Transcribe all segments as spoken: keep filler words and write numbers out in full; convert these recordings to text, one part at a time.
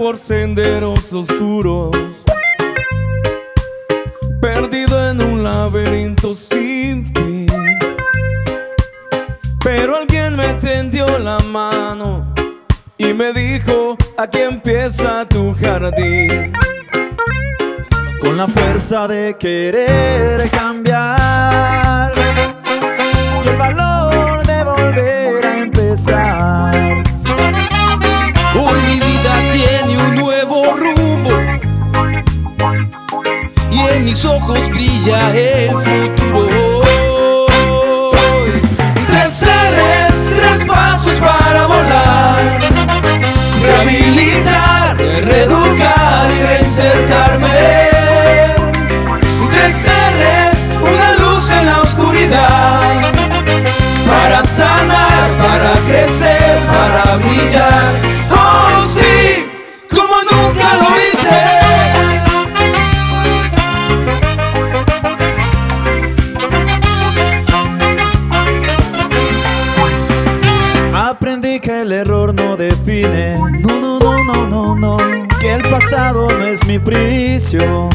por senderos oscuros, perdido en un laberinto sin fin. Pero alguien me tendió la mano y me dijo: aquí empieza tu jardín. Con la fuerza de querer cambiar y el valor de volver a empezar, hoy mi vida tiene un nuevo rumbo y en mis ojos brilla el futuro. Tres R's, tres pasos para volar, rehabilitar, reeducar y reinsertarme. Tres R's, una luz en la oscuridad, para sanar, para crecer, para brillar. Oh sí, como nunca lo hice. aprendí que el error no define, no, no, no, no, no, no, que el pasado no es mi prisión.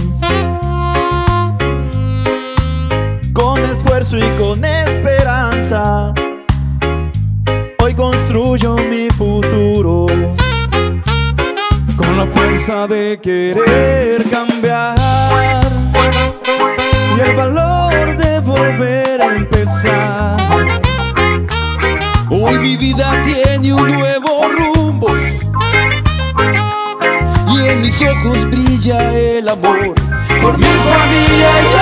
Con esfuerzo y con esperanza, hoy construyo mi futuro. Con la fuerza de querer cambiar y el valor de volver a empezar, hoy mi vida tiene un nuevo rumbo y en mis ojos brilla el amor por mi familia y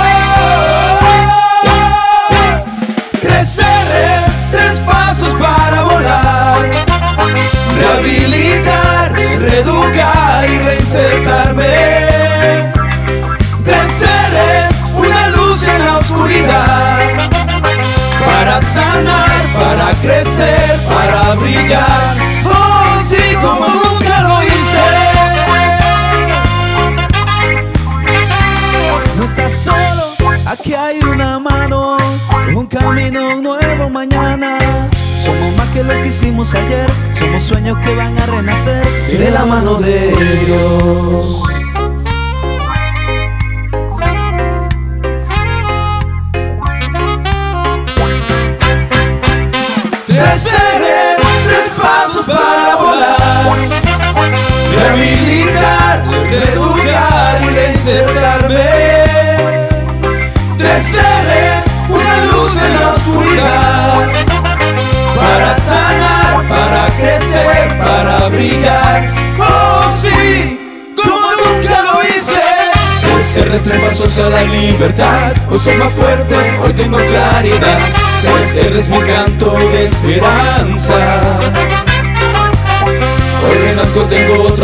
yo. Tres R's, tres pasos para volar, rehabilitar, reeducar y reinsertarme. Tres R's, una luz en la oscuridad, para sanar, para crecer, para brillar. Oh sí, como nunca lo hice. No estás solo, aquí hay una mano, un camino, un nuevo mañana. Somos más que lo que hicimos ayer, somos sueños que van a renacer de la mano de Dios. Tres R's, tres pasos para volar, rehabilitar, reeducar y reinsertarme. Tres R's, una luz en la oscuridad, para sanar, para crecer, para brillar. Oh sí, como nunca lo hice. Tres R's, tres pasos a la libertad, hoy soy más fuerte, hoy tengo claridad. Tres R's, mi canto de esperanza, hoy renazco, tengo otra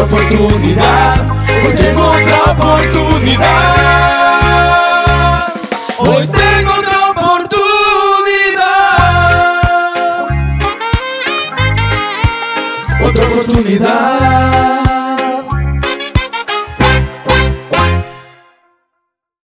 oportunidad, hoy tengo otra oportunidad. Hoy